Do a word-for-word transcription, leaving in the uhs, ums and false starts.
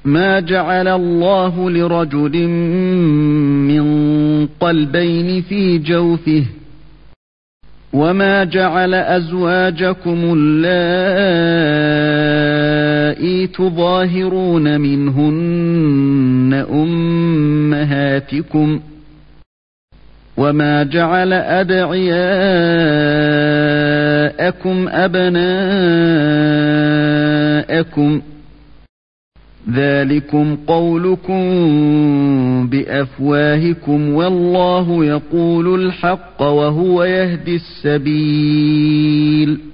ما جعل الله لرجل من قلبين في جوفه وما جعل أزواجكم اللائي تظاهرون منهن أمهاتكم وما جعل أدعياءكم أبناءكم ذلكم قولكم بأفواهكم والله يقول الحق وهو يهدي السبيل